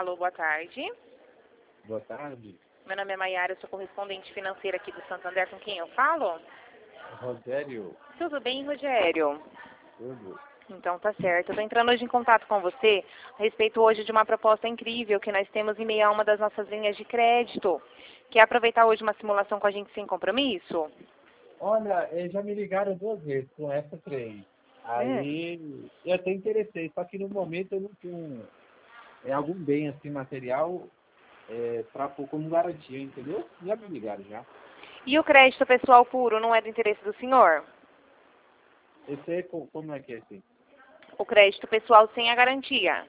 Alô, boa tarde. Boa tarde. Meu nome é Maiara, eu sou correspondente financeira aqui do Santander. Com quem eu falo? Rogério. Tudo bem, Rogério? Tudo. Então tá certo. Eu tô entrando hoje em contato com você a respeito hoje de uma proposta incrível que nós temos em meio a uma das nossas linhas de crédito. Quer aproveitar hoje uma simulação com a gente sem compromisso? Olha, já me ligaram 2 vezes com essa trem. Aí eu até interessei, só que no momento eu não tenho algum bem assim material para pôr como garantia, entendeu? Já me ligaram já. E o crédito pessoal puro não é do interesse do senhor? Esse é como é que é assim? O crédito pessoal sem a garantia.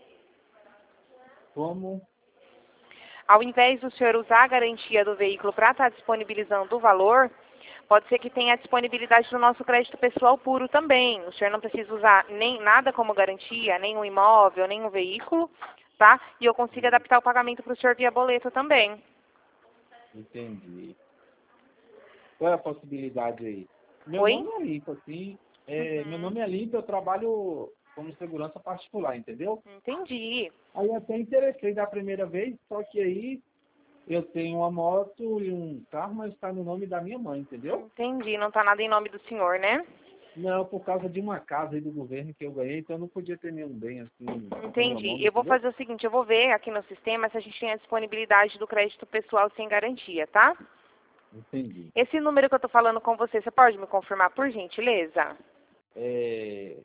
Como? Ao invés do senhor usar a garantia do veículo para estar disponibilizando o valor, pode ser que tenha a disponibilidade do nosso crédito pessoal puro também. O senhor não precisa usar nem nada como garantia, nem um imóvel, nem um veículo, tá? E eu consigo adaptar o pagamento para o senhor via boleto também. Entendi. Qual é a possibilidade aí? Meu Oi? nome é limpo, assim. Meu nome é limpo, eu trabalho como segurança particular, entendeu? Entendi. Aí eu até interessei da primeira vez, só que aí eu tenho uma moto e um carro, mas está no nome da minha mãe, entendeu? Entendi. Não tá nada em nome do senhor, né? Não, por causa de uma casa aí do governo que eu ganhei, então eu não podia ter nenhum bem assim no meu Entendi. nome, Eu vou entendeu? fazer o seguinte, eu vou ver aqui no sistema se a gente tem a disponibilidade do crédito pessoal sem garantia, tá? Entendi. Esse número que eu tô falando com você, você pode me confirmar, por gentileza? É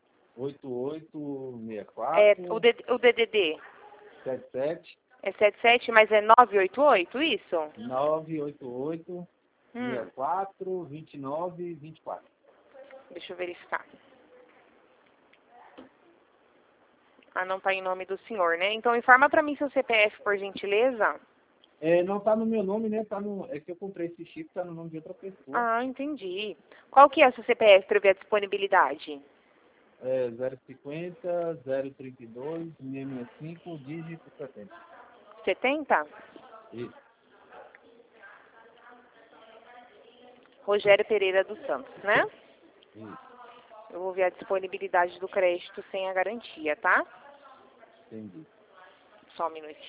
É, 8864 o DDD 77 é 77, mas é 988, isso? 988 Hum, 64 29 24. deixa eu verificar. Ah, não tá em nome do senhor, né? Então informa pra mim seu CPF, por gentileza. Não tá no meu nome, né? É que eu comprei esse chip, tá no nome de outra pessoa. Ah, entendi. Qual que é o seu CPF pra eu ver a disponibilidade? 050 032 665 dígito 70. 70? Isso, Rogério Pereira dos Santos, né? isso, Eu vou ver a disponibilidade do crédito sem a garantia, tá? entendi. Só um minutinho.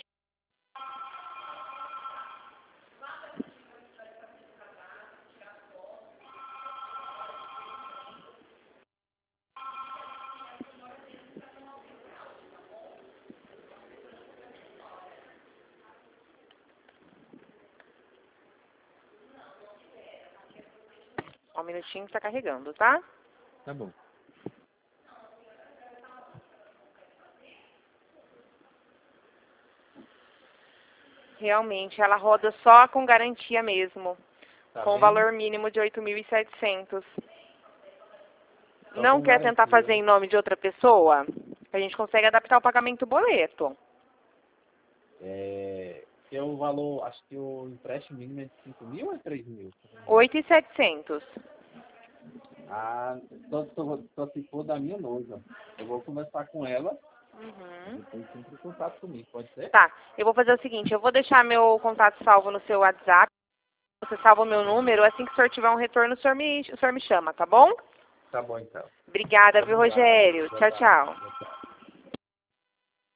Só um minutinho que tá carregando, tá? Tá bom. Realmente, ela roda só com garantia mesmo. Tá Com o vendo? valor mínimo de 8.700. Só Não com quer tentar garantia, fazer né? em nome de outra pessoa? A gente consegue adaptar o pagamento boleto. Que é o valor, acho que o empréstimo mínimo é de 5 mil ou é 3 mil? 8.700. Ah, só se for da minha noiva. Eu vou conversar com ela, Uhum. depois sempre em contato comigo, pode ser? Tá, eu vou fazer o seguinte, eu vou deixar meu contato salvo no seu WhatsApp. Você salva o meu número, assim que o senhor tiver um retorno, o senhor me chama, tá bom? Tá bom então. Obrigada, viu, Obrigado. Rogério? Boa Tchau, tarde. tchau. Boa tarde.